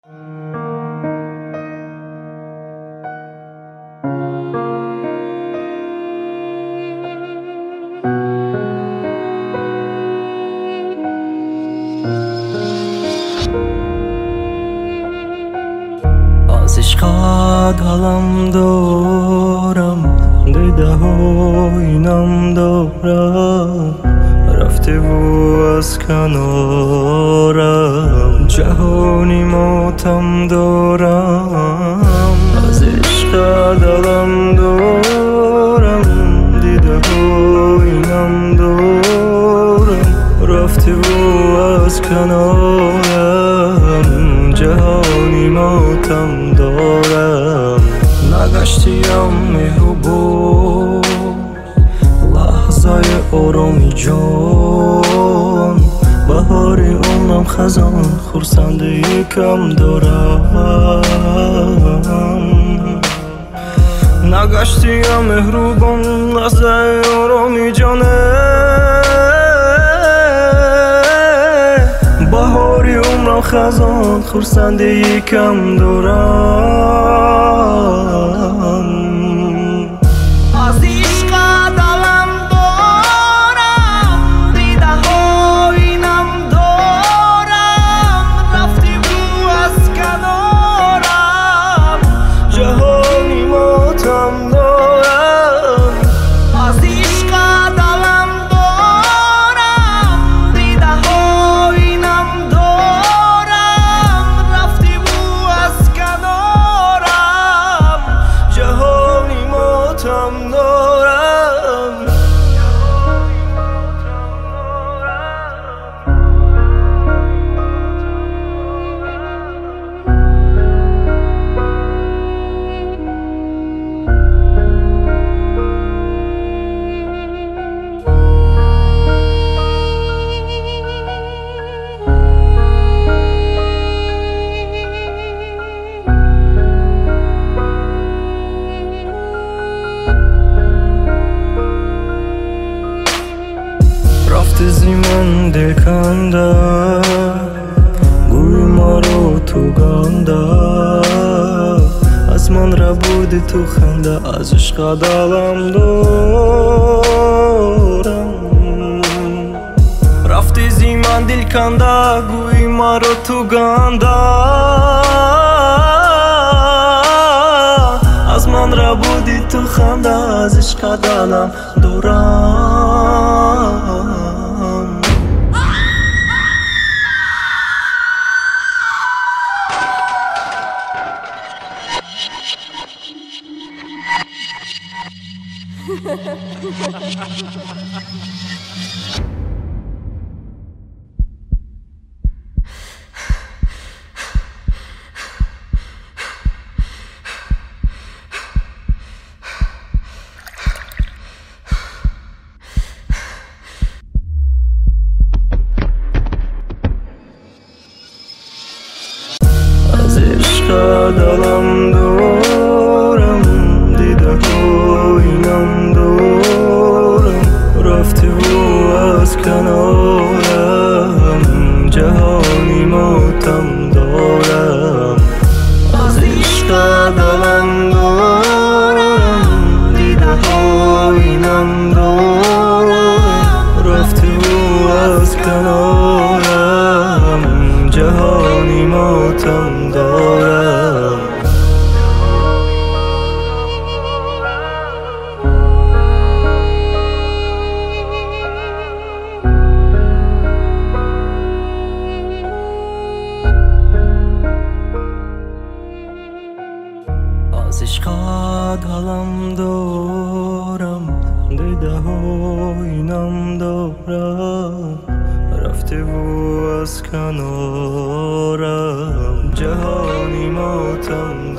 از عشقت حالم دارم، دیده های نم دارم، رفته و از کنارم، جهانی ماتم دارم. از عشقت حالم دارم، دیده های نم دارم، رفته و از کنارم، جهانی ماتم دارم. نگشتیم مهربان لحظه آرامی جان، بهار عمرم خزان خورسنده کم دارم. نگشتیم مهربان لحظه آرامی جانه، بهاری عمرم خزان خورسنده کم دارم. از عشقت حالم دارم، دیده های نم دارم، رفتی بو از کنارم، جهانی ماتم دارم. از عشقت حالم دارم، دیده های نم دارم، رفتی بو از کنارم، جهانی ماتم دارم. رفت زیمان دل کنده، گوی ما رو تو گنده، از من را بودی تو خنده، از عشق دلم دارم. رفتی زیمان دل کنده، گوی ما رو تو گنده، از من را بودی تو خنده، از عشق دلم دارم. از عشق دلم دارم، دیده های نم دارم، رفته و از کنارم، جهانی ماتم دارم. از عشق دلم دارم، دیده های نم دارم، رفته و از کنارم، جهانی ماتم دارم. از عشقت حالم دارم، دیده های نم دارم، رفته و از کنارم، جهانی ماتم